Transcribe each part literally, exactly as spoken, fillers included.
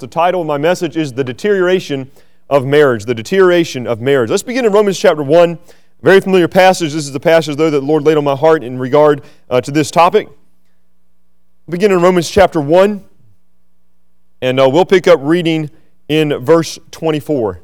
The title of my message is The Deterioration of Marriage. The Deterioration of Marriage. Let's begin in Romans chapter one. Very familiar passage. This is the passage, though, that the Lord laid on my heart in regard uh, to this topic. Begin in Romans chapter one, and uh, we'll pick up reading in verse twenty-four.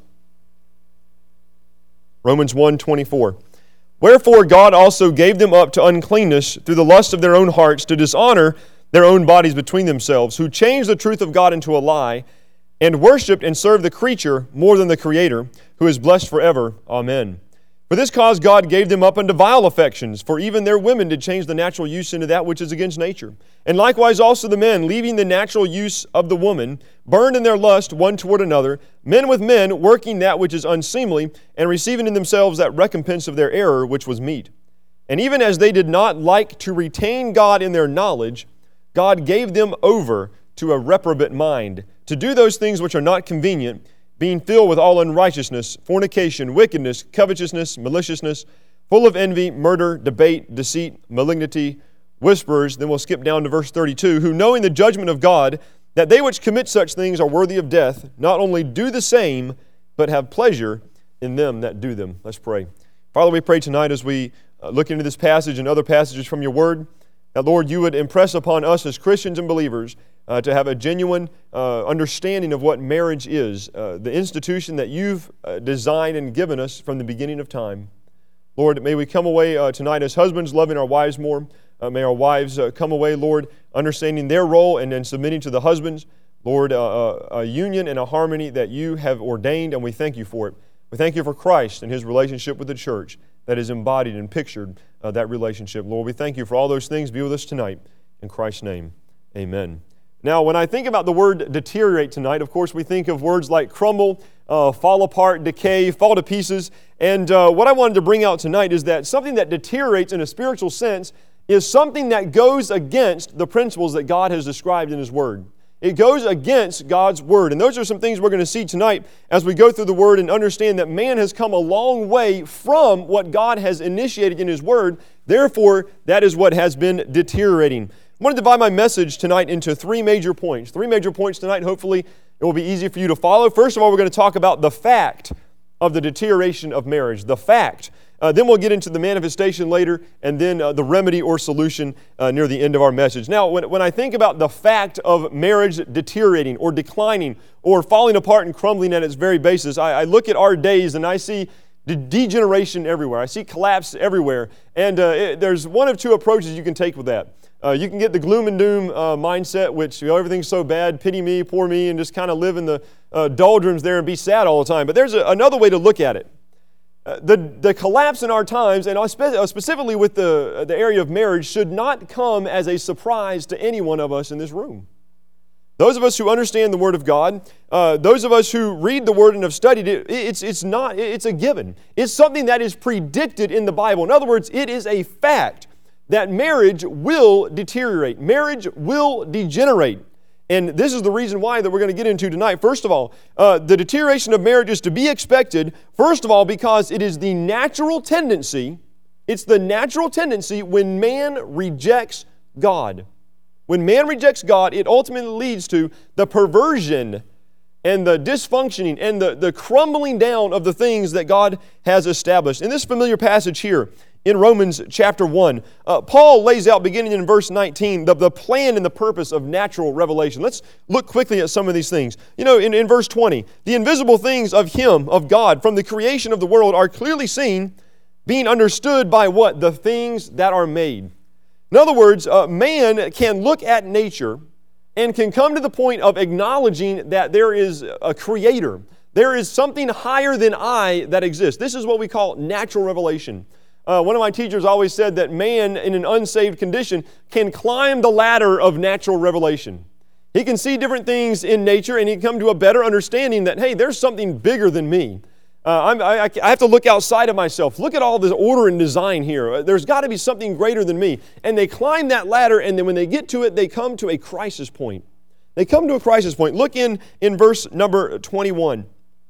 Romans one twenty-four. Wherefore God also gave them up to uncleanness through the lust of their own hearts, to dishonor their own bodies between themselves, who changed the truth of God into a lie, and worshipped and served the creature more than the Creator, who is blessed forever. Amen. For this cause God gave them up unto vile affections, for even their women did change the natural use into that which is against nature. And likewise also the men, leaving the natural use of the woman, burned in their lust one toward another, men with men, working that which is unseemly, and receiving in themselves that recompense of their error which was meet. And even as they did not like to retain God in their knowledge, God gave them over to a reprobate mind, to do those things which are not convenient, being filled with all unrighteousness, fornication, wickedness, covetousness, maliciousness, full of envy, murder, debate, deceit, malignity, whisperers. Then we'll skip down to verse thirty-two, who knowing the judgment of God, that they which commit such things are worthy of death, not only do the same, but have pleasure in them that do them. Let's pray. Father, we pray tonight as we look into this passage and other passages from your word, that, Lord, you would impress upon us as Christians and believers uh, to have a genuine uh, understanding of what marriage is, uh, the institution that you've uh, designed and given us from the beginning of time. Lord, may we come away uh, tonight as husbands loving our wives more. Uh, may our wives uh, come away, Lord, understanding their role and then submitting to the husbands. Lord, uh, uh, a union and a harmony that you have ordained, and we thank you for it. We thank you for Christ and His relationship with the church that is embodied and pictured uh, that relationship. Lord, we thank you for all those things. Be with us tonight. In Christ's name, amen. Now, when I think about the word deteriorate tonight, of course, we think of words like crumble, uh, fall apart, decay, fall to pieces. And uh, what I wanted to bring out tonight is that something that deteriorates in a spiritual sense is something that goes against the principles that God has described in His Word. It goes against God's Word. And those are some things we're going to see tonight as we go through the Word and understand that man has come a long way from what God has initiated in His Word. Therefore, that is what has been deteriorating. I want to divide my message tonight into three major points. Three major points tonight. Hopefully, it will be easy for you to follow. First of all, we're going to talk about the fact of the deterioration of marriage. The fact. Uh, then we'll get into the manifestation later, and then uh, the remedy or solution uh, near the end of our message. Now, when, when I think about the fact of marriage deteriorating or declining or falling apart and crumbling at its very basis, I, I look at our days and I see de- degeneration everywhere. I see collapse everywhere. And uh, it, there's one of two approaches you can take with that. Uh, you can get the gloom and doom uh, mindset, which, you know, everything's so bad, pity me, poor me, and just kind of live in the uh, doldrums there and be sad all the time. But there's a, another way to look at it. Uh, the, the collapse in our times, and specifically with the, the area of marriage, should not come as a surprise to any one of us in this room. Those of us who understand the Word of God, uh, those of us who read the Word and have studied it, it's, it's not, it's a given. It's something that is predicted in the Bible. In other words, it is a fact that marriage will deteriorate. Marriage will degenerate. And this is the reason why that we're going to get into tonight. First of all, uh, the deterioration of marriage is to be expected, first of all, because it is the natural tendency, it's the natural tendency when man rejects God. When man rejects God, it ultimately leads to the perversion and the dysfunctioning and the, the crumbling down of the things that God has established. In this familiar passage here, in Romans chapter one, uh, Paul lays out, beginning in verse nineteen, the, the plan and the purpose of natural revelation. Let's look quickly at some of these things. You know, in, in verse twenty, the invisible things of Him, of God, from the creation of the world are clearly seen, being understood by what? The things that are made. In other words, uh, man can look at nature and can come to the point of acknowledging that there is a creator. There is something higher than I that exists. This is what we call natural revelation. Uh, one of my teachers always said that man in an unsaved condition can climb the ladder of natural revelation. He can see different things in nature and he can come to a better understanding that, hey, there's something bigger than me. Uh, I'm, I, I have to look outside of myself. Look at all this order and design here. There's got to be something greater than me. And they climb that ladder, and then when they get to it, they come to a crisis point. They come to a crisis point. Look in, in verse number twenty-one.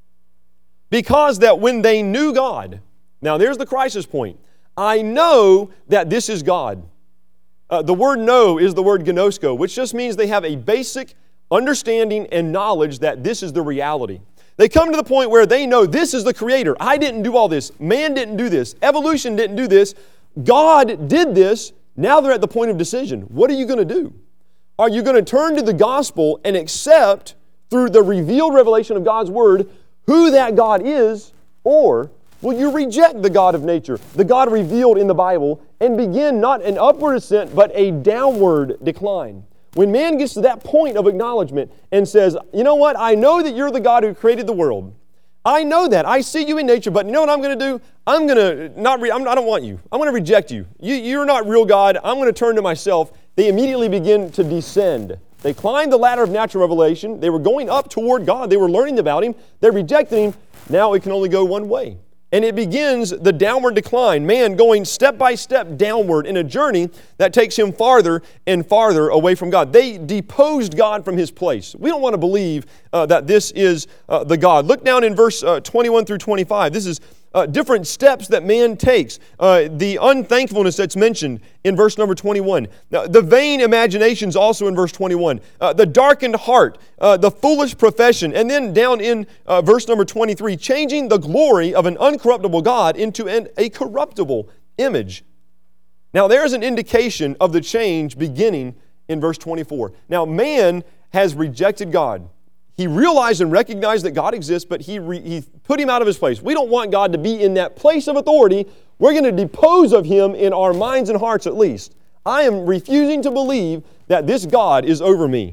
Because that when they knew God, now there's the crisis point. I know that this is God. Uh, the word know is the word gnosko, which just means they have a basic understanding and knowledge that this is the reality. They come to the point where they know this is the Creator. I didn't do all this. Man didn't do this. Evolution didn't do this. God did this. Now they're at the point of decision. What are you going to do? Are you going to turn to the gospel and accept through the revealed revelation of God's Word who that God is, or will you reject the God of nature, the God revealed in the Bible, and begin not an upward ascent, but a downward decline? When man gets to that point of acknowledgement and says, you know what, I know that you're the God who created the world. I know that. I see you in nature, but you know what I'm going to do? I'm going to not, re- I'm, I don't want you. I'm going to reject you. you. You're not real God. I'm going to turn to myself. They immediately begin to descend. They climbed the ladder of natural revelation. They were going up toward God. They were learning about Him. They rejected Him. Now it can only go one way. And it begins the downward decline, man going step by step downward in a journey that takes him farther and farther away from God. They deposed God from His place. We don't want to believe uh, that this is uh, the God. Look down in verse uh, twenty-one through twenty-five. This is uh, different steps that man takes. Uh, the unthankfulness that's mentioned in verse number twenty-one. Now, the vain imaginations also in verse twenty-one. Uh, the darkened heart, uh, the foolish profession. And then down in uh, verse number twenty-three, changing the glory of an uncorruptible God into an, a corruptible image. Now, there's an indication of the change beginning in verse twenty-four. Now, man has rejected God. He realized and recognized that God exists, but he, re, he put Him out of His place. We don't want God to be in that place of authority. We're going to depose of Him in our minds and hearts at least. I am refusing to believe that this God is over me.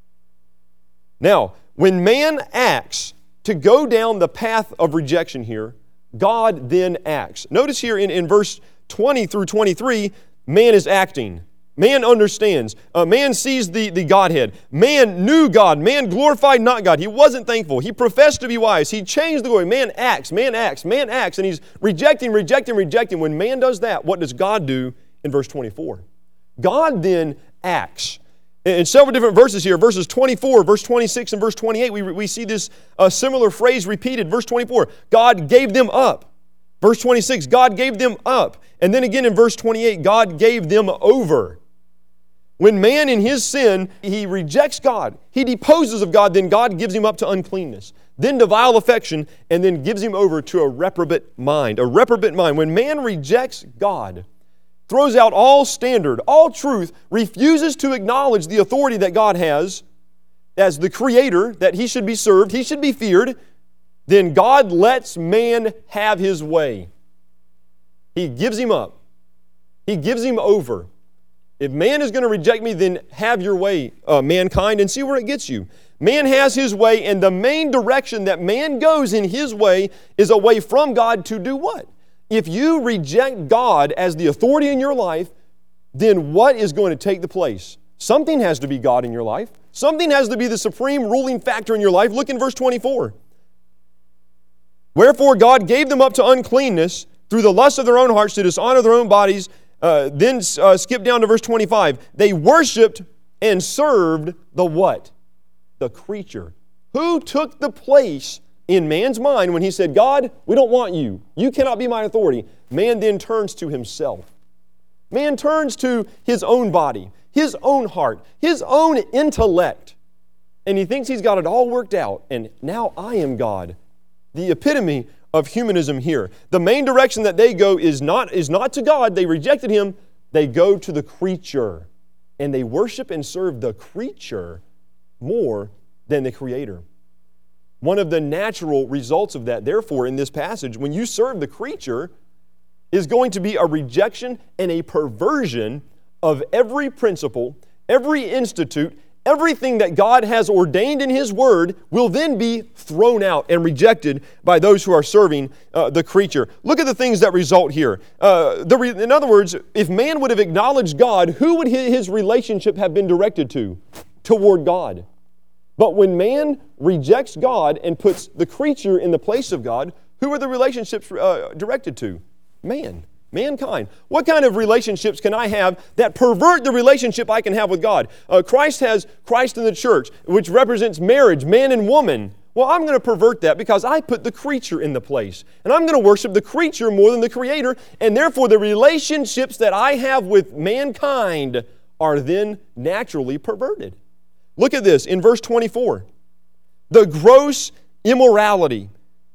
Now, when man acts to go down the path of rejection here, God then acts. Notice here in, in verse twenty through twenty-three, man is acting. Man understands. Uh, man sees the, the Godhead. Man knew God. Man glorified not God. He wasn't thankful. He professed to be wise. He changed the glory. Man acts, man acts, man acts, and he's rejecting, rejecting, rejecting. When man does that, what does God do in verse twenty-four? God then acts. In several different verses here, verses twenty-four, verse twenty-six, and verse twenty-eight, we, we see this uh, similar phrase repeated. Verse twenty-four, God gave them up. Verse twenty-six, God gave them up. And then again in verse twenty-eight, God gave them over. When man in his sin, he rejects God, he deposes of God, then God gives him up to uncleanness, then to vile affection, and then gives him over to a reprobate mind. A reprobate mind. When man rejects God, throws out all standard, all truth, refuses to acknowledge the authority that God has as the Creator, that He should be served, He should be feared, then God lets man have his way. He gives him up. He gives him over. If man is going to reject me, then have your way, uh, mankind, and see where it gets you. Man has his way, and the main direction that man goes in his way is away from God to do what? If you reject God as the authority in your life, then what is going to take the place? Something has to be God in your life. Something has to be the supreme ruling factor in your life. Look in verse twenty-four. Wherefore God gave them up to uncleanness through the lust of their own hearts to dishonor their own bodies. Uh, then uh, skip down to verse twenty-five. They worshiped and served the what? The creature. Who took the place in man's mind when he said, God, we don't want you. You cannot be my authority. Man then turns to himself. Man turns to his own body, his own heart, his own intellect. And he thinks he's got it all worked out. And now I am God. The epitome of humanism here. The main direction that they go is not, is not to God. They rejected Him. They go to the creature. And they worship and serve the creature more than the Creator. One of the natural results of that, therefore, in this passage, when you serve the creature, is going to be a rejection and a perversion of every principle, every institute, everything that God has ordained in His Word will then be thrown out and rejected by those who are serving uh, the creature. Look at the things that result here. Uh, the re- in other words, if man would have acknowledged God, who would his relationship have been directed to? Toward God. But when man rejects God and puts the creature in the place of God, who are the relationships uh, directed to? Man. Mankind. What kind of relationships can I have that pervert the relationship I can have with God? Uh, Christ has Christ in the church, which represents marriage, man and woman. Well, I'm going to pervert that because I put the creature in the place. And I'm going to worship the creature more than the Creator. And therefore, the relationships that I have with mankind are then naturally perverted. Look at this in verse twenty-four. The gross immorality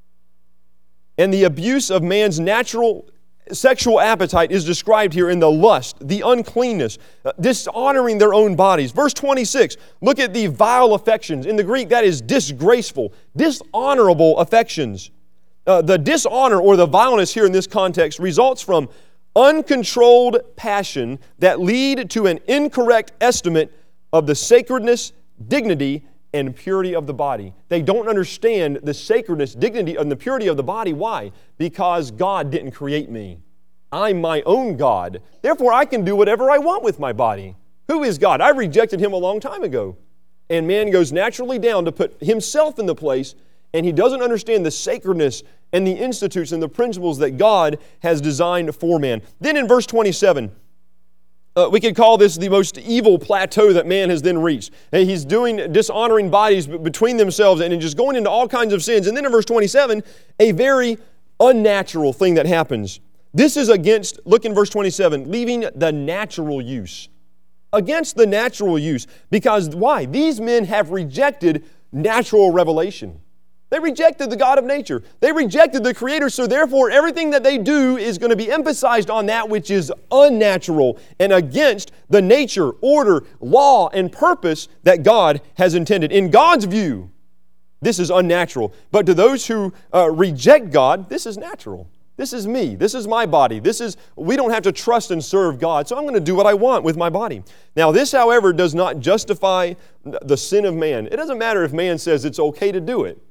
and the abuse of man's natural sexual appetite is described here in the lust, the uncleanness, uh, dishonoring their own bodies. Verse twenty-six, look at the vile affections. In the Greek, that is disgraceful, dishonorable affections. Uh, the dishonor or the vileness here in this context results from uncontrolled passion that lead to an incorrect estimate of the sacredness, dignity, and purity of the body. They don't understand the sacredness, dignity, and the purity of the body. Why? Because God didn't create me. I'm my own God. Therefore, I can do whatever I want with my body. Who is God? I rejected Him a long time ago. And man goes naturally down to put himself in the place, and he doesn't understand the sacredness and the institutes and the principles that God has designed for man. Then in verse twenty-seven, Uh, we could call this the most evil plateau that man has then reached. And he's doing dishonoring bodies between themselves and just going into all kinds of sins. And then in verse twenty-seven, a very unnatural thing that happens. This is against, look in verse twenty-seven, leaving the natural use. Against the natural use. Because why? These men have rejected natural revelation. They rejected the God of nature. They rejected the Creator, so therefore everything that they do is going to be emphasized on that which is unnatural and against the nature, order, law, and purpose that God has intended. In God's view, this is unnatural. But to those who uh, reject God, this is natural. This is me. This is my body. This is, we don't have to trust and serve God, so I'm going to do what I want with my body. Now this, however, does not justify the sin of man. It doesn't matter if man says it's okay to do it.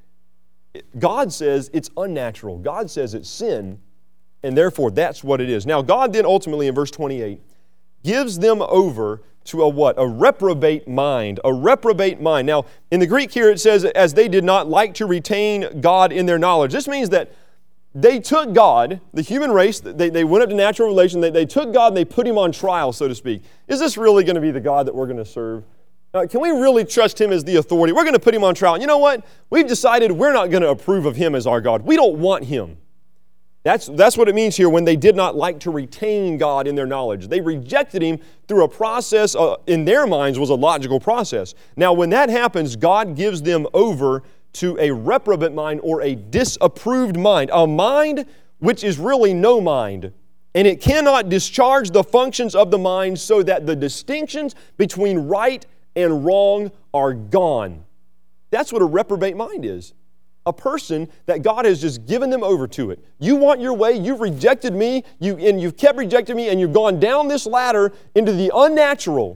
God says it's unnatural. God says it's sin, and therefore that's what it is. Now God then ultimately in verse twenty-eight gives them over to a what? A reprobate mind. A reprobate mind. Now in the Greek here it says, as they did not like to retain God in their knowledge. This means that they took God, the human race, they, they went up to natural relation, they, they took God and they put Him on trial, so to speak. Is this really going to be the God that we're going to serve? Uh, can we really trust Him as the authority? We're going to put Him on trial. You know what? We've decided we're not going to approve of Him as our God. We don't want Him. That's, that's what it means here when they did not like to retain God in their knowledge. They rejected Him through a process, uh, in their minds was a logical process. Now when that happens, God gives them over to a reprobate mind or a disapproved mind, a mind which is really no mind. And it cannot discharge the functions of the mind so that the distinctions between right and wrong are gone. That's what a reprobate mind is. A person that God has just given them over to it. You want your way, you've rejected me, you, and you've kept rejecting me, and you've gone down this ladder into the unnatural,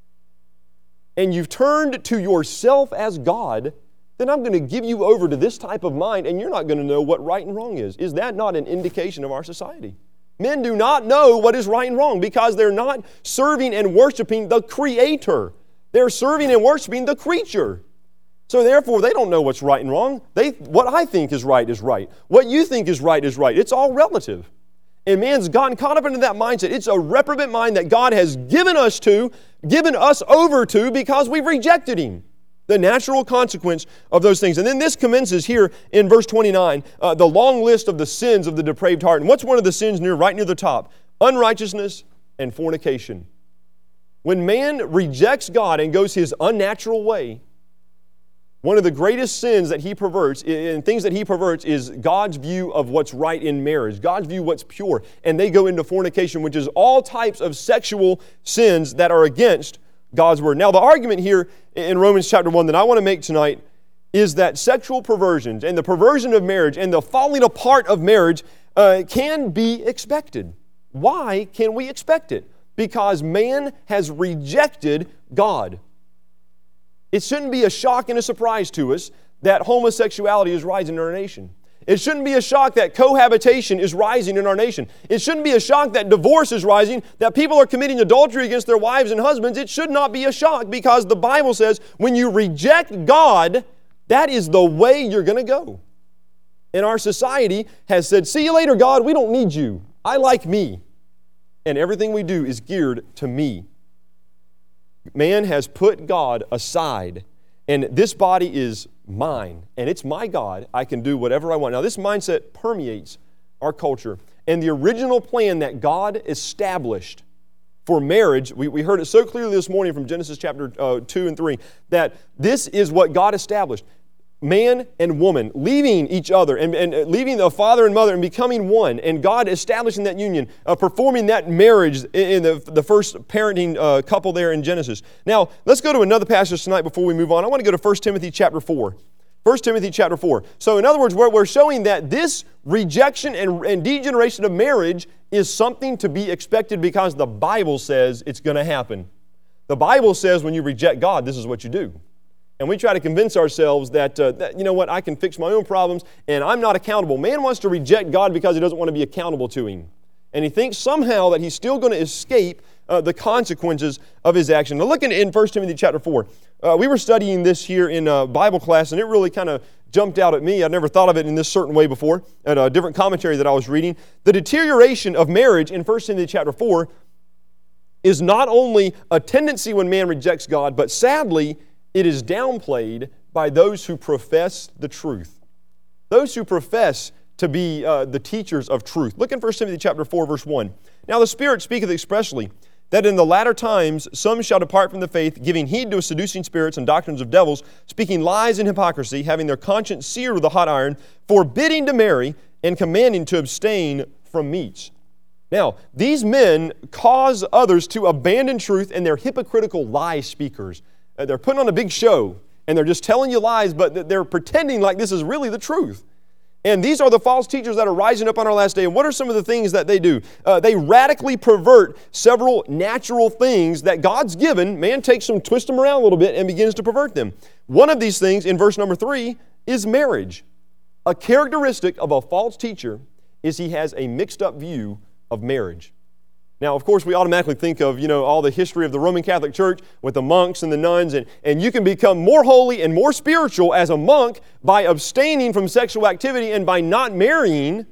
and you've turned to yourself as God, then I'm going to give you over to this type of mind, and you're not going to know what right and wrong is. Is that not an indication of our society? Men do not know what is right and wrong because they're not serving and worshiping the Creator. They're serving and worshiping the creature. So therefore, they don't know what's right and wrong. They, what I think is right is right. What you think is right is right. It's all relative. And man's gotten caught up into that mindset. It's a reprobate mind that God has given us to, given us over to because we've rejected Him. The natural consequence of those things. And then this commences here in verse twenty-nine, uh, the long list of the sins of the depraved heart. And what's one of the sins near, right near the top? Unrighteousness and fornication. When man rejects God and goes his unnatural way, one of the greatest sins that he perverts, and things that he perverts, is God's view of what's right in marriage, God's view what's pure. And they go into fornication, which is all types of sexual sins that are against God's Word. Now the argument here in Romans chapter one that I want to make tonight is that sexual perversions and the perversion of marriage and the falling apart of marriage uh, can be expected. Why can we expect it? Because man has rejected God. It shouldn't be a shock and a surprise to us that homosexuality is rising in our nation. It shouldn't be a shock that cohabitation is rising in our nation. It shouldn't be a shock that divorce is rising, that people are committing adultery against their wives and husbands. It should not be a shock because the Bible says when you reject God, that is the way you're going to go. And our society has said, see you later, God, we don't need you. I like me. And everything we do is geared to me. Man has put God aside, and this body is mine, and it's my God. I can do whatever I want. Now, this mindset permeates our culture, and the original plan that God established for marriage, we, we heard it so clearly this morning from Genesis chapter uh, two and three, that this is what God established. Man and woman leaving each other and, and leaving the father and mother and becoming one, and God establishing that union, uh, performing that marriage in the, the first parenting uh, couple there in Genesis. Now, let's go to another passage tonight before we move on. I want to go to First Timothy chapter four. First Timothy chapter four. So in other words, we're, we're showing that this rejection and, and degeneration of marriage is something to be expected because the Bible says it's going to happen. The Bible says when you reject God, this is what you do. And we try to convince ourselves that, uh, that, you know what, I can fix my own problems and I'm not accountable. Man wants to reject God because he doesn't want to be accountable to Him. And he thinks somehow that he's still going to escape uh, the consequences of his action. Now look in, in First Timothy chapter four. Uh, we were studying this here in uh, Bible class, and it really kind of jumped out at me. I'd never thought of it in this certain way before, at a different commentary that I was reading. The deterioration of marriage in First Timothy chapter four is not only a tendency when man rejects God, but sadly, it is downplayed by those who profess the truth. Those who profess to be uh, the teachers of truth. Look in First Timothy chapter four, verse one. Now the Spirit speaketh expressly, that in the latter times some shall depart from the faith, giving heed to seducing spirits and doctrines of devils, speaking lies and hypocrisy, having their conscience seared with a hot iron, forbidding to marry, and commanding to abstain from meats. Now, these men cause others to abandon truth, and they're hypocritical lie speakers. Uh, they're putting on a big show, and they're just telling you lies, but they're pretending like this is really the truth. And these are the false teachers that are rising up on our last day. And what are some of the things that they do? Uh, they radically pervert several natural things that God's given. Man takes them, twists them around a little bit, and begins to pervert them. One of these things, in verse number three, is marriage. A characteristic of a false teacher is he has a mixed up view of marriage. Now, of course, we automatically think of, you know, all the history of the Roman Catholic Church with the monks and the nuns, and, and you can become more holy and more spiritual as a monk by abstaining from sexual activity and by not marrying.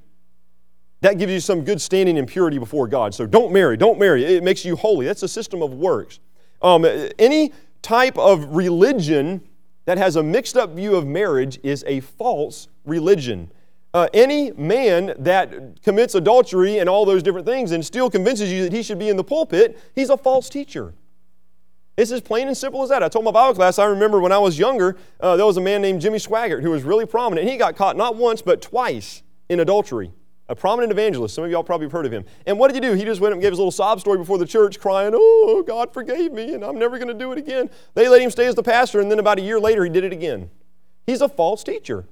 That gives you some good standing and purity before God. So don't marry, don't marry. It makes you holy. That's a system of works. Um, any type of religion that has a mixed up view of marriage is a false religion. Uh, any man that commits adultery and all those different things and still convinces you that he should be in the pulpit, he's a false teacher. It's as plain and simple as that. I told my Bible class, I remember when I was younger, uh, there was a man named Jimmy Swaggart who was really prominent, and he got caught not once but twice in adultery. A prominent evangelist. Some of y'all probably have heard of him. And what did he do? He just went up and gave his little sob story before the church, crying, "Oh, God forgave me, and I'm never going to do it again." They let him stay as the pastor, and then about a year later, he did it again. He's a false teacher.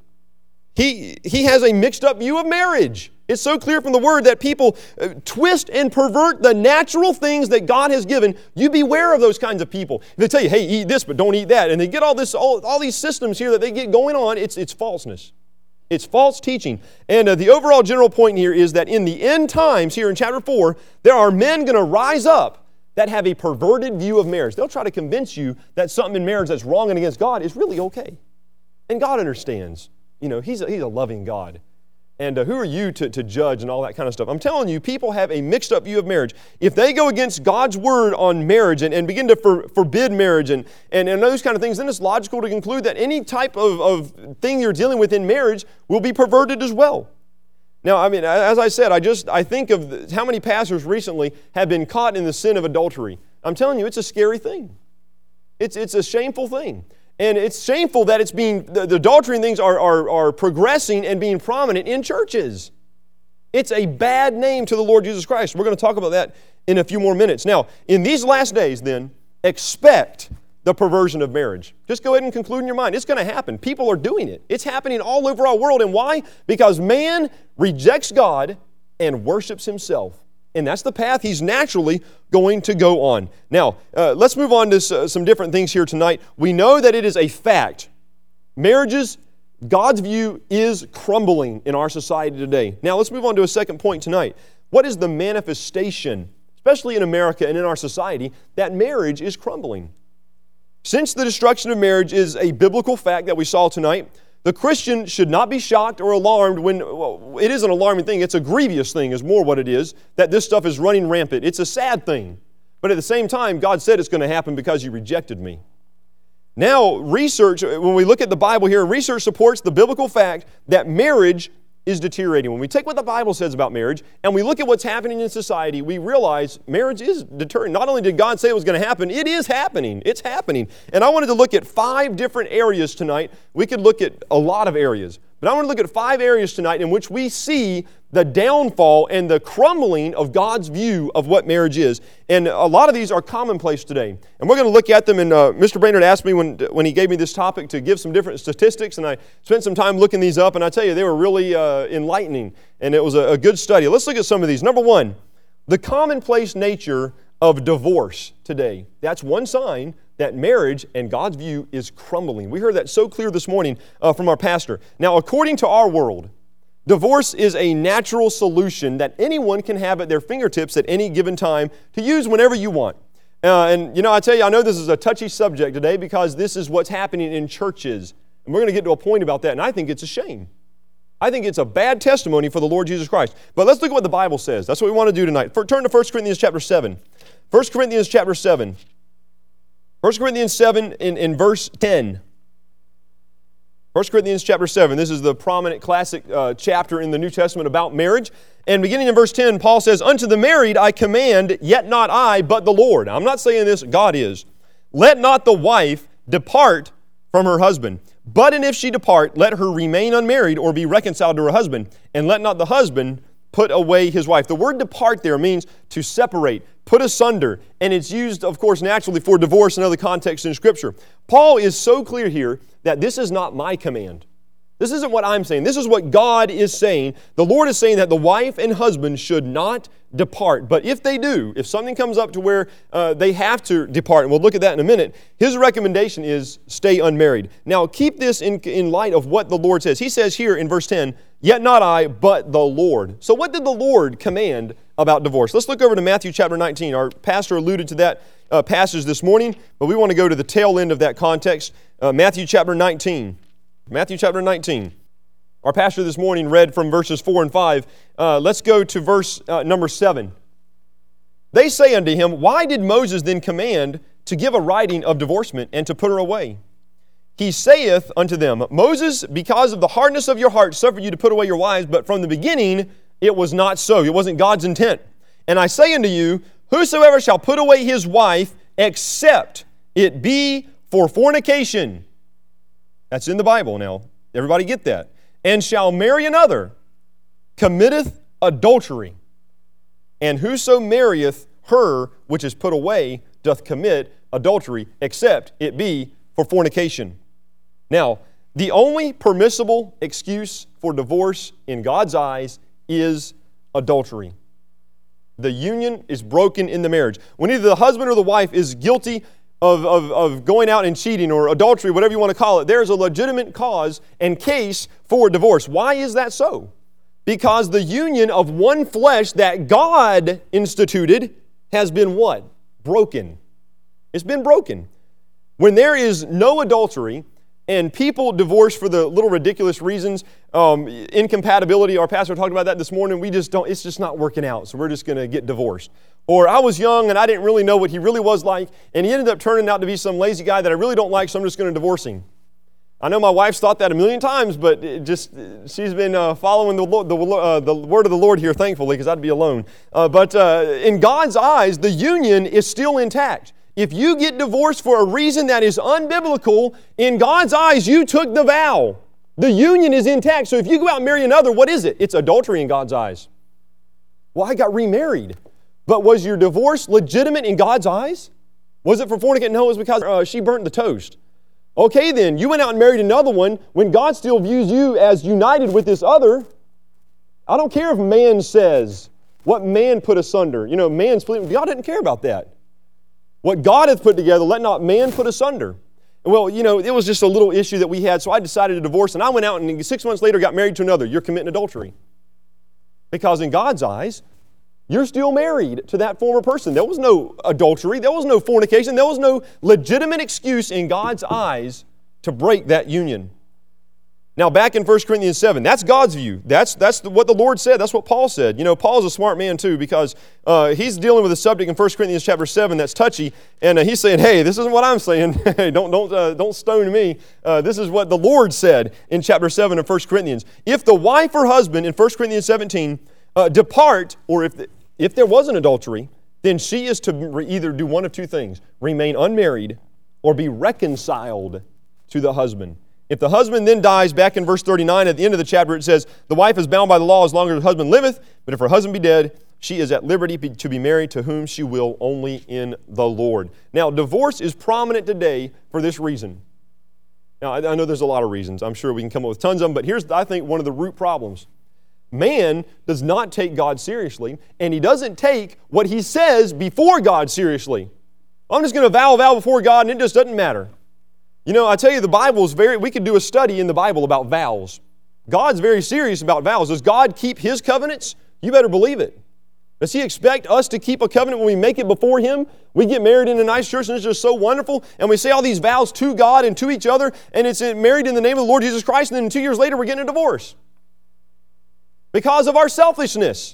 He, he has a mixed up view of marriage. It's so clear from the Word that people uh, twist and pervert the natural things that God has given. You beware of those kinds of people. They tell you, hey, eat this, but don't eat that. And they get all this, all, all these systems here that they get going on. It's, it's falseness. It's false teaching. And uh, the overall general point here is that in the end times, here in chapter four, there are men going to rise up that have a perverted view of marriage. They'll try to convince you that something in marriage that's wrong and against God is really okay. And God understands. You know, He's a, he's a loving God. And uh, who are you to, to judge and all that kind of stuff? I'm telling you, people have a mixed up view of marriage. If they go against God's Word on marriage and, and begin to for, forbid marriage and, and, and those kind of things, then it's logical to conclude that any type of, of thing you're dealing with in marriage will be perverted as well. Now, I mean, as I said, I just I think of the, how many pastors recently have been caught in the sin of adultery. I'm telling you, it's a scary thing. It's, it's a shameful thing. And it's shameful that it's being, the, the adultery and things are, are, are progressing and being prominent in churches. It's a bad name to the Lord Jesus Christ. We're going to talk about that in a few more minutes. Now, in these last days then, expect the perversion of marriage. Just go ahead and conclude in your mind. It's going to happen. People are doing it. It's happening all over our world. And why? Because man rejects God and worships himself. And that's the path he's naturally going to go on. Now, uh, let's move on to uh, some different things here tonight. We know that it is a fact. Marriages, God's view, is crumbling in our society today. Now, let's move on to a second point tonight. What is the manifestation, especially in America and in our society, that marriage is crumbling? Since the destruction of marriage is a biblical fact that we saw tonight, the Christian should not be shocked or alarmed when, well, it is an alarming thing. It's a grievous thing is more what it is, that this stuff is running rampant. It's a sad thing. But at the same time, God said it's going to happen because you rejected me. Now, research, when we look at the Bible here, research supports the biblical fact that marriage is deteriorating. When we take what the Bible says about marriage and we look at what's happening in society, we realize marriage is deteriorating. Not only did God say it was going to happen, it is happening. It's happening. And I wanted to look at five different areas tonight. We could look at a lot of areas, but I want to look at five areas tonight in which we see the downfall and the crumbling of God's view of what marriage is. And a lot of these are commonplace today. And we're going to look at them. And uh, Mister Brainerd asked me when, when he gave me this topic to give some different statistics. And I spent some time looking these up. And I tell you, they were really uh, enlightening. And it was a, a good study. Let's look at some of these. Number one, the commonplace nature of divorce today. That's one sign that marriage and God's view is crumbling. We heard that so clear this morning uh, from our pastor. Now, according to our world, divorce is a natural solution that anyone can have at their fingertips at any given time to use whenever you want. Uh, and, you know, I tell you, I know this is a touchy subject today because this is what's happening in churches. And we're going to get to a point about that, and I think it's a shame. I think it's a bad testimony for the Lord Jesus Christ. But let's look at what the Bible says. That's what we want to do tonight. For, turn to First Corinthians chapter seven. First Corinthians chapter seven. First Corinthians seven in, in verse ten. First Corinthians chapter seven. This is the prominent classic uh, chapter in the New Testament about marriage. And beginning in verse ten, Paul says, "Unto the married I command, yet not I, but the Lord." I'm not saying this, God is. "Let not the wife depart from her husband. But and if she depart, let her remain unmarried or be reconciled to her husband. And let not the husband put away his wife." The word depart there means to separate, put asunder. And it's used, of course, naturally for divorce and other contexts in Scripture. Paul is so clear here that this is not my command. This isn't what I'm saying. This is what God is saying. The Lord is saying that the wife and husband should not depart. But if they do, if something comes up to where uh, they have to depart, and we'll look at that in a minute, his recommendation is stay unmarried. Now, keep this in, in light of what the Lord says. He says here in verse ten, "Yet not I, but the Lord." So what did the Lord command about divorce? Let's look over to Matthew chapter nineteen. Our pastor alluded to that uh, passage this morning, but we want to go to the tail end of that context. Uh, Matthew chapter nineteen. Matthew chapter nineteen. Our pastor this morning read from verses four and five. Uh, let's go to verse uh, number seven. "They say unto him, Why did Moses then command to give a writing of divorcement and to put her away? He saith unto them, Moses, because of the hardness of your heart, suffered you to put away your wives, but from the beginning it was not so." It wasn't God's intent. "And I say unto you, whosoever shall put away his wife, except it be for fornication." That's in the Bible now. Everybody get that. "And shall marry another, committeth adultery. And whoso marrieth her which is put away doth commit adultery, except it be for fornication." Now, the only permissible excuse for divorce in God's eyes is adultery. The union is broken in the marriage. When either the husband or the wife is guilty Of, of, of going out and cheating or adultery, whatever you want to call it, there's a legitimate cause and case for divorce. Why is that so? Because the union of one flesh that God instituted has been what? Broken. It's been broken. When there is no adultery and people divorce for the little ridiculous reasons, um, incompatibility, our pastor talked about that this morning, we just don't, it's just not working out, so we're just going to get divorced. Or I was young and I didn't really know what he really was like, and he ended up turning out to be some lazy guy that I really don't like, so I'm just going to divorce him. I know my wife's thought that a million times, but it just she's been uh, following the, the, uh, the word of the Lord here, thankfully, because I'd be alone. Uh, but uh, in God's eyes, the union is still intact. If you get divorced for a reason that is unbiblical, in God's eyes, you took the vow. The union is intact. So if you go out and marry another, what is it? It's adultery in God's eyes. Well, I got remarried. But was your divorce legitimate in God's eyes? Was it for fornicating? No, it was because uh, she burnt the toast. Okay then, you went out and married another one when God still views you as united with this other. I don't care if man says what man put asunder. You know, man split. God didn't care about that. What God hath put together, let not man put asunder. Well, you know, it was just a little issue that we had, so I decided to divorce, and I went out and six months later got married to another. You're committing adultery. Because in God's eyes, you're still married to that former person. There was no adultery. There was no fornication. There was no legitimate excuse in God's eyes to break that union. Now, back in First Corinthians seven, that's God's view. That's that's the, what the Lord said. That's what Paul said. You know, Paul's a smart man, too, because uh, he's dealing with a subject in First Corinthians chapter seven that's touchy, and uh, he's saying, hey, this isn't what I'm saying. Hey, don't don't uh, don't stone me. Uh, this is what the Lord said in chapter seven of First Corinthians. If the wife or husband in First Corinthians seventeen uh, depart, or if the, if there was an adultery, then she is to re- either do one of two things, remain unmarried or be reconciled to the husband. If the husband then dies, back in verse thirty-nine, at the end of the chapter, it says, the wife is bound by the law as long as her husband liveth, but if her husband be dead, she is at liberty to be married to whom she will, only in the Lord. Now, divorce is prominent today for this reason. Now, I know there's a lot of reasons. I'm sure we can come up with tons of them, but here's, I think, one of the root problems. Man does not take God seriously, and he doesn't take what he says before God seriously. I'm just going to vow a vow before God, and it just doesn't matter. You know, I tell you, the Bible is very, we could do a study in the Bible about vows. God's very serious about vows. Does God keep His covenants? You better believe it. Does He expect us to keep a covenant when we make it before Him? We get married in a nice church and it's just so wonderful, and we say all these vows to God and to each other, and it's married in the name of the Lord Jesus Christ, and then two years later we're getting a divorce. Because of our selfishness.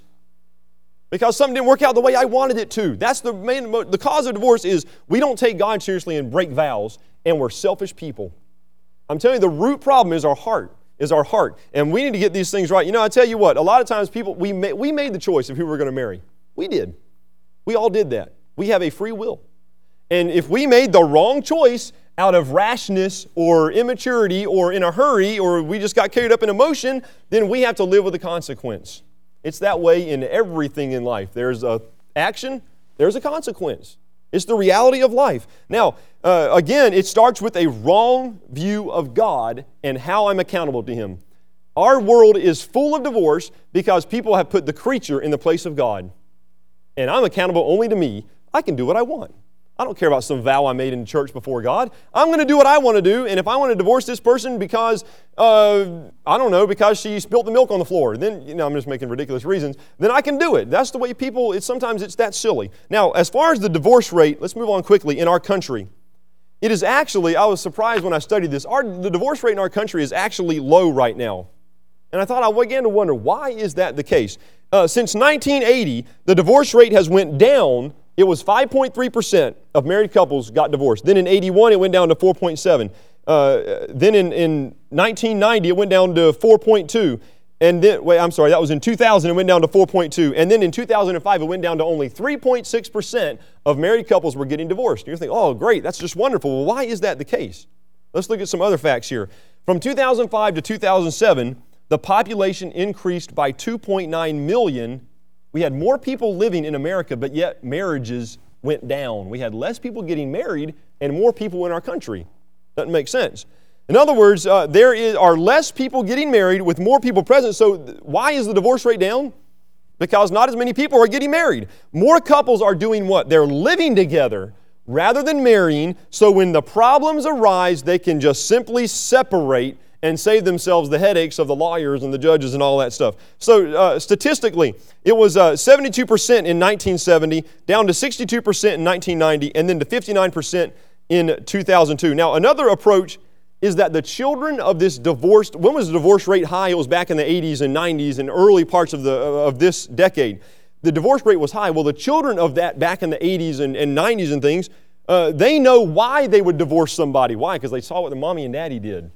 Because something didn't work out the way I wanted it to. That's the main, the cause of divorce is we don't take God seriously and break vows, and we're selfish people. I'm telling you, the root problem is our heart, is our heart. And we need to get these things right. You know, I tell you what, a lot of times people, we, ma- we made the choice of who we're going to marry. We did. We all did that. We have a free will. And if we made the wrong choice out of rashness or immaturity or in a hurry or we just got carried up in emotion, then we have to live with the consequence. It's that way in everything in life. There's a action, there's a consequence. It's the reality of life. Now, uh, again, it starts with a wrong view of God and how I'm accountable to Him. Our world is full of divorce because people have put the creature in the place of God. And I'm accountable only to me. I can do what I want. I don't care about some vow I made in church before God. I'm going to do what I want to do, and if I want to divorce this person because, uh, I don't know, because she spilled the milk on the floor, then, you know, I'm just making ridiculous reasons, then I can do it. That's the way people, it's, sometimes it's that silly. Now, as far as the divorce rate, let's move on quickly, in our country. It is actually, I was surprised when I studied this, our, the divorce rate in our country is actually low right now. And I thought, I began to wonder, why is that the case? Uh, since nineteen eighty, the divorce rate has went down. It was five point three percent of married couples got divorced. Then in eighty-one, it went down to four point seven. Uh, then in, in nineteen ninety, it went down to four point two. And then, wait, I'm sorry, that was in two thousand, it went down to four point two. And then in two thousand five, it went down to only three point six percent of married couples were getting divorced. And you're thinking, oh, great, that's just wonderful. Well, why is that the case? Let's look at some other facts here. From two thousand five to two thousand seven, the population increased by two point nine million. We had more people living in America, but yet marriages went down. We had less people getting married and more people in our country. Doesn't make sense. In other words, uh, there is, are less people getting married with more people present. So th- why is the divorce rate down? Because not as many people are getting married. More couples are doing what? They're living together rather than marrying, so when the problems arise, they can just simply separate and save themselves the headaches of the lawyers and the judges and all that stuff. So uh, statistically, it was uh, seventy-two percent in nineteen seventy, down to sixty-two percent in nineteen ninety, and then to fifty-nine percent in two thousand two. Now, another approach is that the children of this divorced, when was the divorce rate high? It was back in the eighties and nineties and early parts of, the, of this decade. The divorce rate was high. Well, the children of that back in the eighties and, and nineties and things, uh, they know why they would divorce somebody. Why? Because they saw what the mommy and daddy did.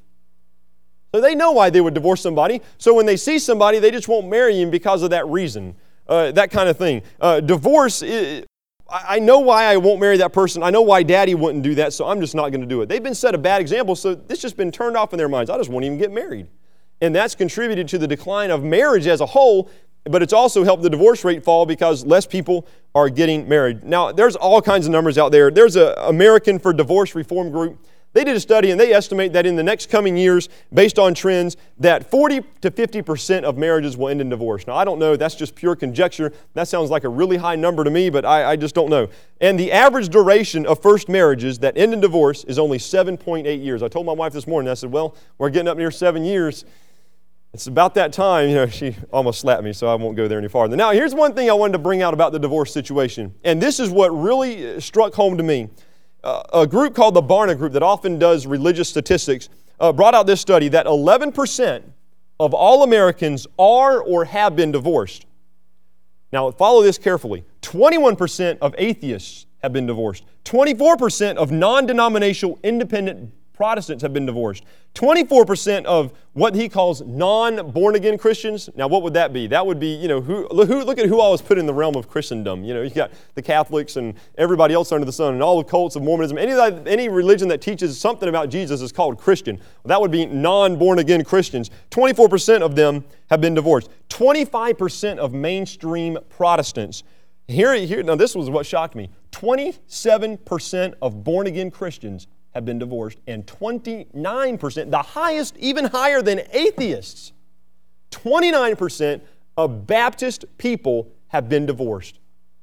So they know why they would divorce somebody. So when they see somebody, they just won't marry him because of that reason, uh, that kind of thing. Uh, divorce, is, I know why I won't marry that person. I know why daddy wouldn't do that, so I'm just not going to do it. They've been set a bad example, so this just been turned off in their minds. I just won't even get married. And that's contributed to the decline of marriage as a whole, but it's also helped the divorce rate fall because less people are getting married. Now, there's all kinds of numbers out there. There's an American for Divorce Reform group. They did a study, and they estimate that in the next coming years, based on trends, that forty to fifty percent of marriages will end in divorce. Now, I don't know. That's just pure conjecture. That sounds like a really high number to me, but I, I just don't know. And the average duration of first marriages that end in divorce is only seven point eight years. I told my wife this morning, I said, well, we're getting up near seven years. It's about that time. You know, she almost slapped me, so I won't go there any farther. Now, here's one thing I wanted to bring out about the divorce situation, and this is what really struck home to me. Uh, a group called the Barna Group that often does religious statistics uh, brought out this study that eleven percent of all Americans are or have been divorced. Now, follow this carefully. twenty-one percent of atheists have been divorced. twenty-four percent of non-denominational independent Protestants have been divorced. twenty-four percent of what he calls non-born-again Christians. Now, what would that be? That would be, you know, who, who, look at who all is put in the realm of Christendom. You know, you got the Catholics and everybody else under the sun and all the cults of Mormonism. Any, any religion that teaches something about Jesus is called Christian. Well, that would be non-born-again Christians. twenty-four percent of them have been divorced. twenty-five percent of mainstream Protestants. Here, here, now this was what shocked me. twenty-seven percent of born-again Christians have been divorced, and twenty-nine percent, the highest, even higher than atheists, twenty-nine percent of Baptist people have been divorced.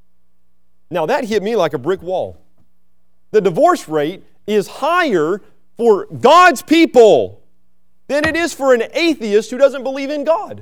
Now that hit me like a brick wall. The divorce rate is higher for God's people than it is for an atheist who doesn't believe in God.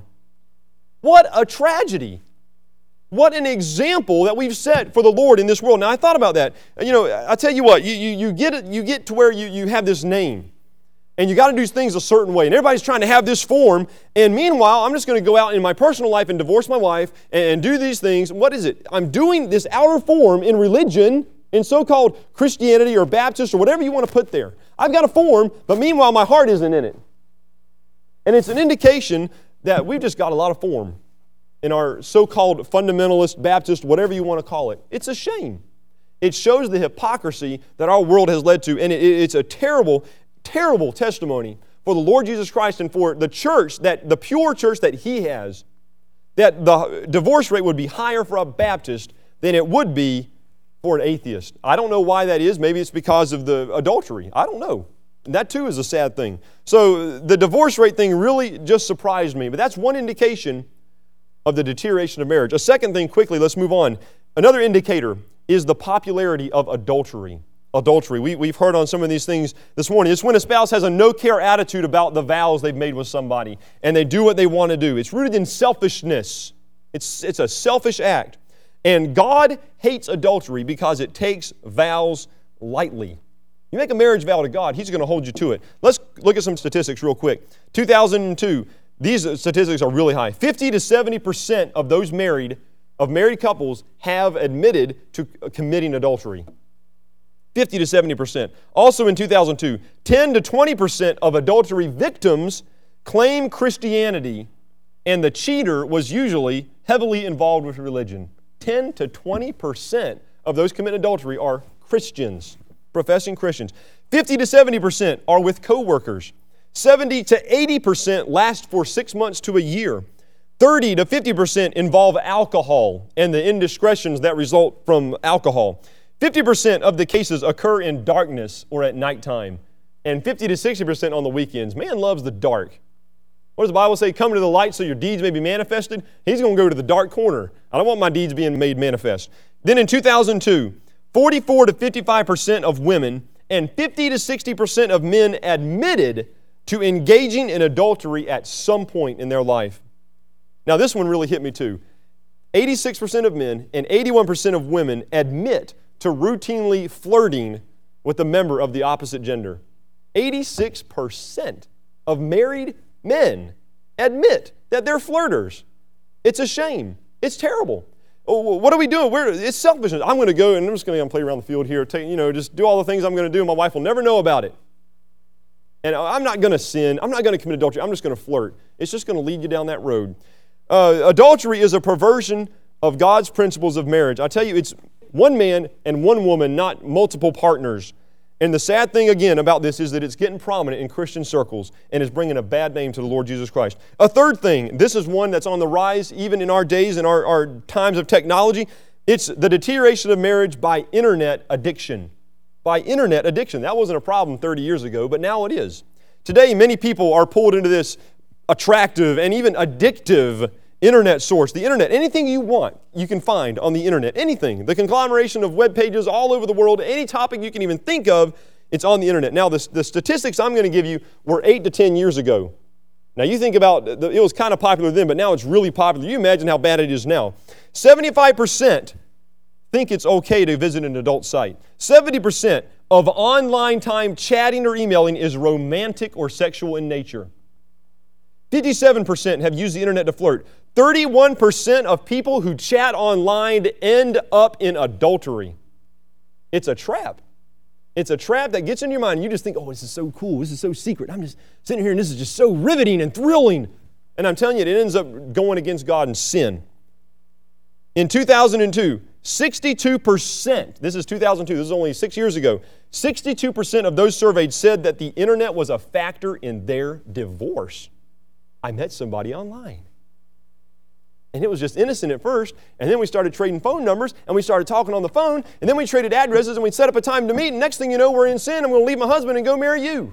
What a tragedy. What an example that we've set for the Lord in this world. Now, I thought about that. You know, I tell you what, you, you, you, get, it, you get to where you, you have this name, and you got to do things a certain way, and everybody's trying to have this form, and meanwhile, I'm just going to go out in my personal life and divorce my wife and do these things. What is it? I'm doing this outer form in religion, in so-called Christianity or Baptist or whatever you want to put there. I've got a form, but meanwhile, my heart isn't in it. And it's an indication that we've just got a lot of form in our so-called fundamentalist, Baptist, whatever you want to call it. It's a shame. It shows the hypocrisy that our world has led to, and it, it's a terrible, terrible testimony for the Lord Jesus Christ and for the church, that the pure church that He has, that the divorce rate would be higher for a Baptist than it would be for an atheist. I don't know why that is. Maybe it's because of the adultery. I don't know. And that too is a sad thing. So the divorce rate thing really just surprised me, but that's one indication of the deterioration of marriage. A second thing, quickly, let's move on. Another indicator is the popularity of adultery. Adultery. We, we've heard on some of these things this morning. It's when a spouse has a no-care attitude about the vows they've made with somebody, and they do what they want to do. It's rooted in selfishness. It's, it's a selfish act. And God hates adultery because it takes vows lightly. You make a marriage vow to God, He's going to hold you to it. Let's look at some statistics real quick. two thousand two, these statistics are really high. fifty to seventy percent of those married, of married couples have admitted to committing adultery. fifty to seventy percent. Also in two thousand two, ten to twenty percent of adultery victims claim Christianity, and the cheater was usually heavily involved with religion. ten to twenty percent of those committing adultery are Christians, professing Christians. fifty to seventy percent are with co-workers. seventy to eighty percent last for six months to a year. thirty to fifty percent involve alcohol and the indiscretions that result from alcohol. fifty percent of the cases occur in darkness or at nighttime. And fifty to sixty percent on the weekends. Man loves the dark. What does the Bible say? Come to the light so your deeds may be manifested. He's going to go to the dark corner. I don't want my deeds being made manifest. Then in two thousand two, forty-four to fifty-five percent of women and fifty to sixty percent of men admitted to engaging in adultery at some point in their life. Now this one really hit me too. eighty-six percent of men and eighty-one percent of women admit to routinely flirting with a member of the opposite gender. eighty-six percent of married men admit that they're flirters. It's a shame. It's terrible. Oh, what are we doing? We're, it's selfishness. I'm going to go and I'm just going to play around the field here, take, you know, just do all the things I'm going to do. My wife will never know about it. And I'm not going to sin. I'm not going to commit adultery. I'm just going to flirt. It's just going to lead you down that road. Uh, adultery is a perversion of God's principles of marriage. I tell you, it's one man and one woman, not multiple partners. And the sad thing, again, about this is that it's getting prominent in Christian circles and is bringing a bad name to the Lord Jesus Christ. A third thing, this is one that's on the rise even in our days, in our, our times of technology. It's the deterioration of marriage by internet addiction. By internet addiction. That wasn't a problem thirty years ago, but now it is. Today, many people are pulled into this attractive and even addictive internet source. The internet, anything you want, you can find on the internet. Anything. The conglomeration of web pages all over the world, any topic you can even think of, it's on the internet. Now, the, the statistics I'm going to give you were eight to ten years ago. Now, you think about, it was kind of popular then, but now it's really popular. You imagine how bad it is now. seventy-five percent think it's okay to visit an adult site. seventy percent of online time chatting or emailing is romantic or sexual in nature. fifty-seven percent have used the internet to flirt. thirty-one percent of people who chat online end up in adultery. It's a trap. It's a trap that gets in your mind. You just think, oh, this is so cool. This is so secret. I'm just sitting here and this is just so riveting and thrilling. And I'm telling you, it ends up going against God and sin. In two thousand two, sixty-two percent, this is two thousand two, this is only six years ago, sixty-two percent of those surveyed said that the internet was a factor in their divorce. I met somebody online. And it was just innocent at first, and then we started trading phone numbers, and we started talking on the phone, and then we traded addresses, and we set up a time to meet, and next thing you know, we're in sin, and we'll leave my husband and go marry you.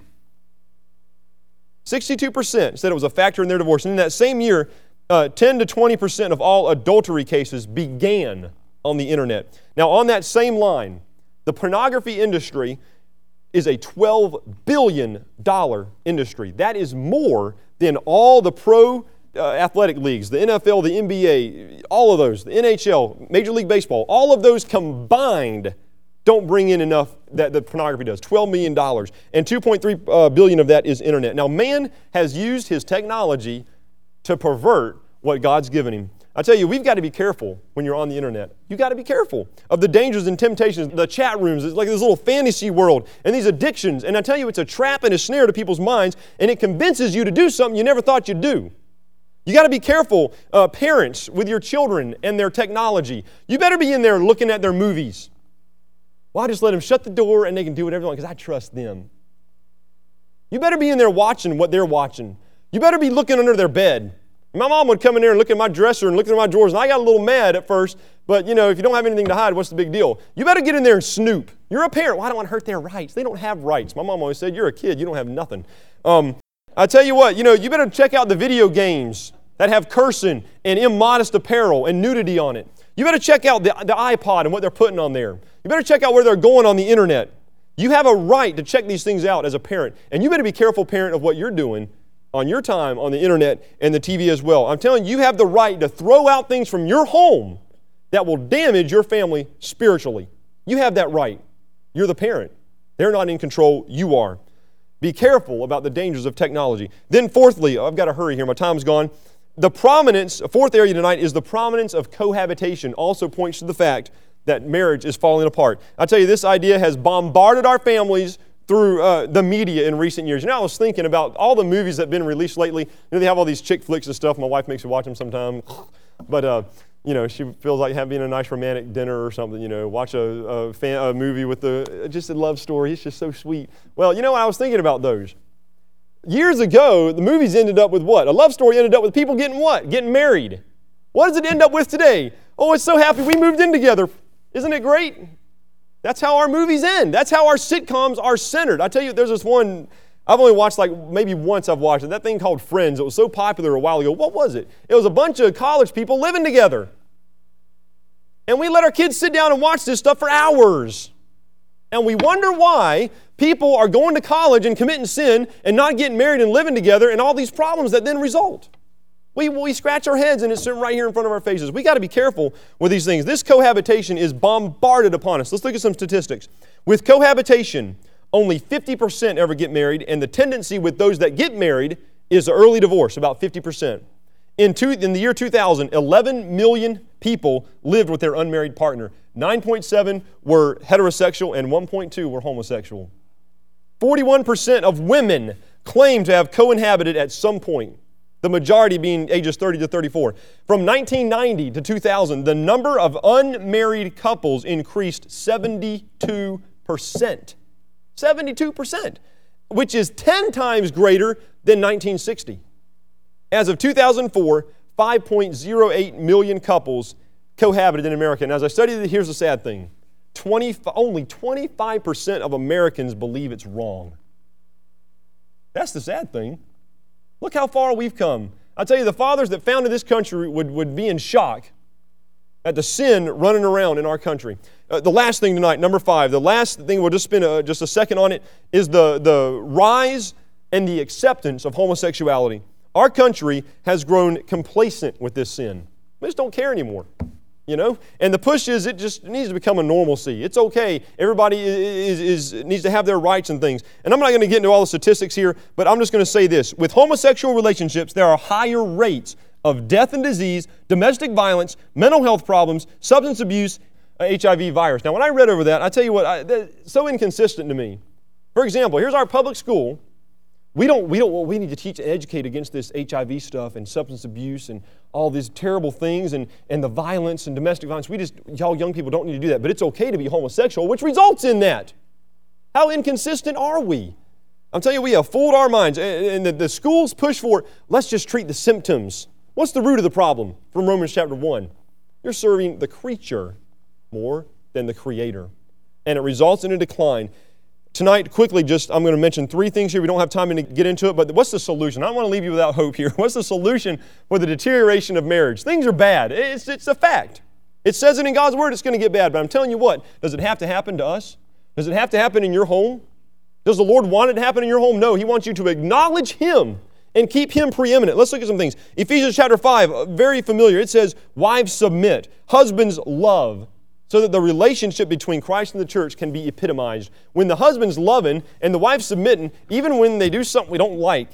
sixty-two percent said it was a factor in their divorce. And in that same year, uh, ten to twenty percent of all adultery cases began on the internet. Now, on that same line, the pornography industry is a twelve billion dollars industry. That is more than all the pro uh, athletic leagues, the N F L, the N B A, all of those, the N H L, Major League Baseball, all of those combined don't bring in enough that the pornography does, twelve million dollars. And two point three uh, billion dollars of that is internet. Now, man has used his technology to pervert what God's given him. I tell you, we've got to be careful when you're on the internet. You've got to be careful of the dangers and temptations, the chat rooms. It's like this little fantasy world and these addictions. And I tell you, it's a trap and a snare to people's minds, and it convinces you to do something you never thought you'd do. You got to be careful, uh, parents, with your children and their technology. You better be in there looking at their movies. Well, I just let them shut the door and they can do whatever they want because I trust them. You better be in there watching what they're watching. You better be looking under their bed. My mom would come in there and look at my dresser and look at my drawers, and I got a little mad at first, but, you know, if you don't have anything to hide, what's the big deal? You better get in there and snoop. You're a parent. Well, I don't want to hurt their rights. They don't have rights. My mom always said, you're a kid. You don't have nothing. Um, I tell you what, you know, you better check out the video games that have cursing and immodest apparel and nudity on it. You better check out the, the iPod and what they're putting on there. You better check out where they're going on the internet. You have a right to check these things out as a parent, and you better be careful, parent, of what you're doing on your time on the internet and the T V as well. I'm telling you, you have the right to throw out things from your home that will damage your family spiritually. You have that right. You're the parent. They're not in control. You are. Be careful about the dangers of technology. Then fourthly, I've got to hurry here. My time's gone. The prominence, a fourth area tonight is the prominence of cohabitation also points to the fact that marriage is falling apart. I tell you, this idea has bombarded our families through uh, the media in recent years. You know, I was thinking about all the movies that have been released lately. You know, they have all these chick flicks and stuff. My wife makes me watch them sometimes. But, uh, you know, she feels like having a nice romantic dinner or something, you know, watch a, a, fan, a movie with the, just a love story. It's just so sweet. Well, you know, I was thinking about those. Years ago, the movies ended up with what? A love story ended up with people getting what? Getting married. What does it end up with today? Oh, it's so happy we moved in together. Isn't it great? That's how our movies end. That's how our sitcoms are centered. I tell you, there's this one, I've only watched like, maybe once I've watched it, that thing called Friends. It was so popular a while ago. What was it? It was a bunch of college people living together. And we let our kids sit down and watch this stuff for hours. And we wonder why people are going to college and committing sin and not getting married and living together and all these problems that then result. We, we scratch our heads and it's sitting right here in front of our faces. We got to be careful with these things. This cohabitation is bombarded upon us. Let's look at some statistics. With cohabitation, only fifty percent ever get married, and the tendency with those that get married is early divorce, about fifty percent. In, two, in the year two thousand, eleven million people lived with their unmarried partner. nine point seven were heterosexual and one point two were homosexual. forty-one percent of women claim to have co-inhabited at some point, the majority being ages thirty to thirty-four. From nineteen ninety to two thousand, the number of unmarried couples increased seventy-two percent. seventy-two percent, which is ten times greater than nineteen sixty. As of two thousand four, five point oh eight million couples cohabited in America. And as I studied it, here's the sad thing. twenty, only twenty-five percent of Americans believe it's wrong. That's the sad thing. Look how far we've come. I tell you, the fathers that founded this country would, would be in shock at the sin running around in our country. Uh, the last thing tonight, number five, the last thing, we'll just spend a, just a second on it, is the, the rise and the acceptance of homosexuality. Our country has grown complacent with this sin. We just don't care anymore. You know, and the push is it just needs to become a normalcy. It's okay. Everybody is, is, is needs to have their rights and things. And I'm not going to get into all the statistics here, but I'm just going to say this. With homosexual relationships, there are higher rates of death and disease, domestic violence, mental health problems, substance abuse, uh, H I V virus. Now, when I read over that, I tell you what, I, that's so inconsistent to me. For example, here's our public school. We don't, we don't, well, we need to teach and educate against this H I V stuff and substance abuse and all these terrible things and, and the violence and domestic violence. We just, y'all young people don't need to do that. But it's okay to be homosexual, which results in that. How inconsistent are we? I'm telling you, we have fooled our minds. And the, the schools push for, let's just treat the symptoms. What's the root of the problem? From Romans chapter one. You're serving the creature more than the Creator. And it results in a decline. Tonight, quickly, just I'm going to mention three things here. We don't have time to get into it, but what's the solution? I don't want to leave you without hope here. What's the solution for the deterioration of marriage? Things are bad. It's, it's a fact. It says it in God's Word, it's going to get bad. But I'm telling you what, does it have to happen to us? Does it have to happen in your home? Does the Lord want it to happen in your home? No, He wants you to acknowledge Him and keep Him preeminent. Let's look at some things. Ephesians chapter five, very familiar. It says, wives submit, husbands love, so that the relationship between Christ and the church can be epitomized. When the husband's loving and the wife's submitting, even when they do something we don't like,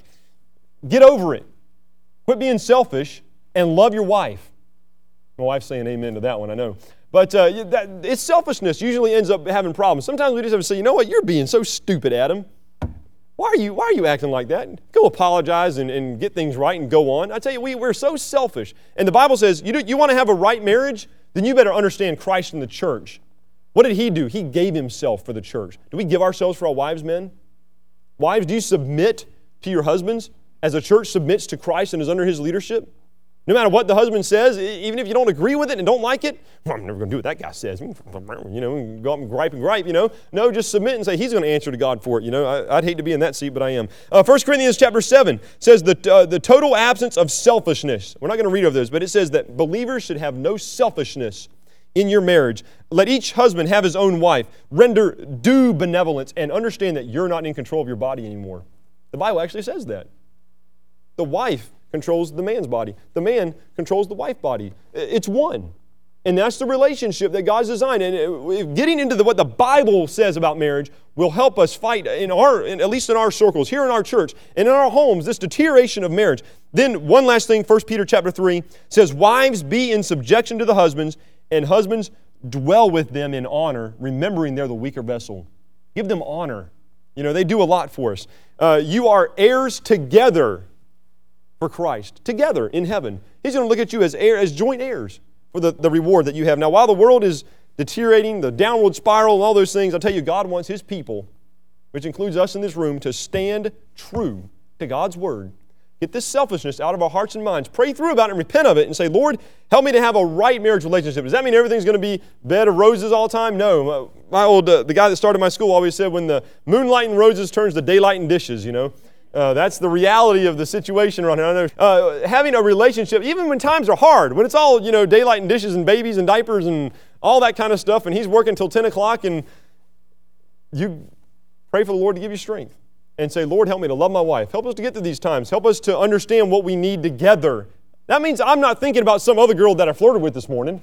get over it. Quit being selfish and love your wife. My wife's saying amen to that one, I know. But uh, that, it's selfishness usually ends up having problems. Sometimes we just have to say, you know what, you're being so stupid, Adam. Why are you, why are you acting like that? Go apologize and, and get things right and go on. I tell you, we, we're so selfish. And the Bible says, you, do, you want to have a right marriage? Then you better understand Christ and the church. What did He do? He gave Himself for the church. Do we give ourselves for our wives, men? Wives, do you submit to your husbands as the church submits to Christ and is under His leadership? No matter what the husband says, even if you don't agree with it and don't like it, well, I'm never going to do what that guy says. You know, go up and gripe and gripe, you know. No, just submit and say He's going to answer to God for it, you know. I, I'd hate to be in that seat, but I am. Uh, First Corinthians chapter seven says that uh, the total absence of selfishness. We're not going to read over those, but it says that believers should have no selfishness in your marriage. Let each husband have his own wife. Render due benevolence and understand that you're not in control of your body anymore. The Bible actually says that. The wife controls the man's body. The man controls the wife's body. It's one. And that's the relationship that God's designed. And getting into the, what the Bible says about marriage will help us fight, in our, in, at least in our circles, here in our church, and in our homes, this deterioration of marriage. Then one last thing, First Peter chapter three says, wives, be in subjection to the husbands, and husbands, dwell with them in honor, remembering they're the weaker vessel. Give them honor. You know, they do a lot for us. Uh, you are heirs together for Christ, together in heaven. He's going to look at you as heir, as joint heirs for the, the reward that you have. Now, while the world is deteriorating, the downward spiral and all those things, I'll tell you, God wants His people, which includes us in this room, to stand true to God's Word. Get this selfishness out of our hearts and minds. Pray through about it and repent of it and say, Lord, help me to have a right marriage relationship. Does that mean everything's going to be bed of roses all the time? No. My old, uh, the guy that started my school always said, when the moonlight and roses turns to daylight and dishes, you know. Uh, that's the reality of the situation around here. Uh, having a relationship, even when times are hard, when it's all, you know, daylight and dishes and babies and diapers and all that kind of stuff, and he's working till ten o'clock, and you pray for the Lord to give you strength and say, Lord, help me to love my wife. Help us to get through these times. Help us to understand what we need together. That means I'm not thinking about some other girl that I flirted with this morning.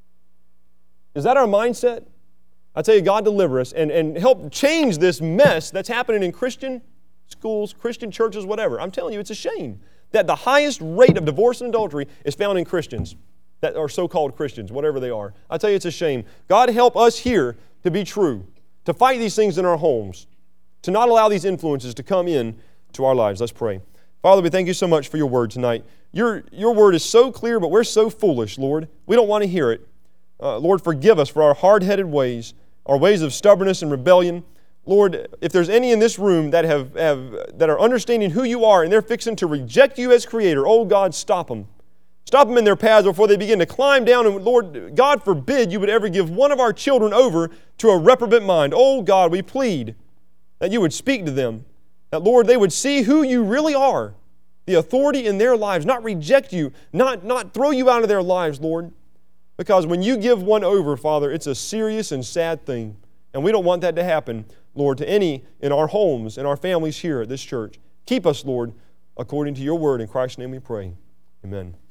Is that our mindset? I tell you, God deliver us and, and help change this mess that's happening in Christian schools, Christian churches, whatever. I'm telling you, it's a shame that the highest rate of divorce and adultery is found in Christians that are so-called Christians, whatever they are. I tell you, it's a shame. God help us here to be true, to fight these things in our homes, to not allow these influences to come in to our lives. Let's pray. Father, we thank you so much for your word tonight. Your, your word is so clear, but we're so foolish, Lord. We don't want to hear it. Uh, Lord, forgive us for our hard-headed ways, our ways of stubbornness and rebellion. Lord, if there's any in this room that have, have that are understanding who you are and they're fixing to reject you as Creator, oh God, stop them. Stop them in their paths before they begin to climb down. And Lord, God forbid you would ever give one of our children over to a reprobate mind. Oh God, we plead that you would speak to them. That, Lord, they would see who you really are, the authority in their lives, not reject you, not, not throw you out of their lives, Lord. Because when you give one over, Father, it's a serious and sad thing. And we don't want that to happen, Lord, to any in our homes and our families here at this church. Keep us, Lord, according to your word. In Christ's name we pray. Amen.